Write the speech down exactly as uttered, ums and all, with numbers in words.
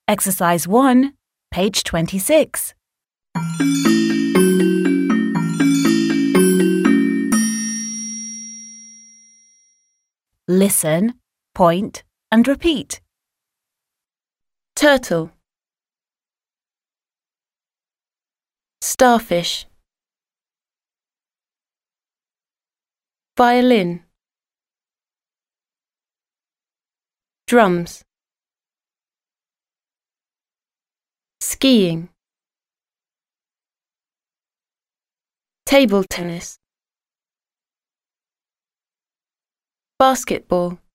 Exercise one, page twenty-six. Listen, point, and repeat. Turtle, starfish, violin, drums, skiing, table tennis, basketball.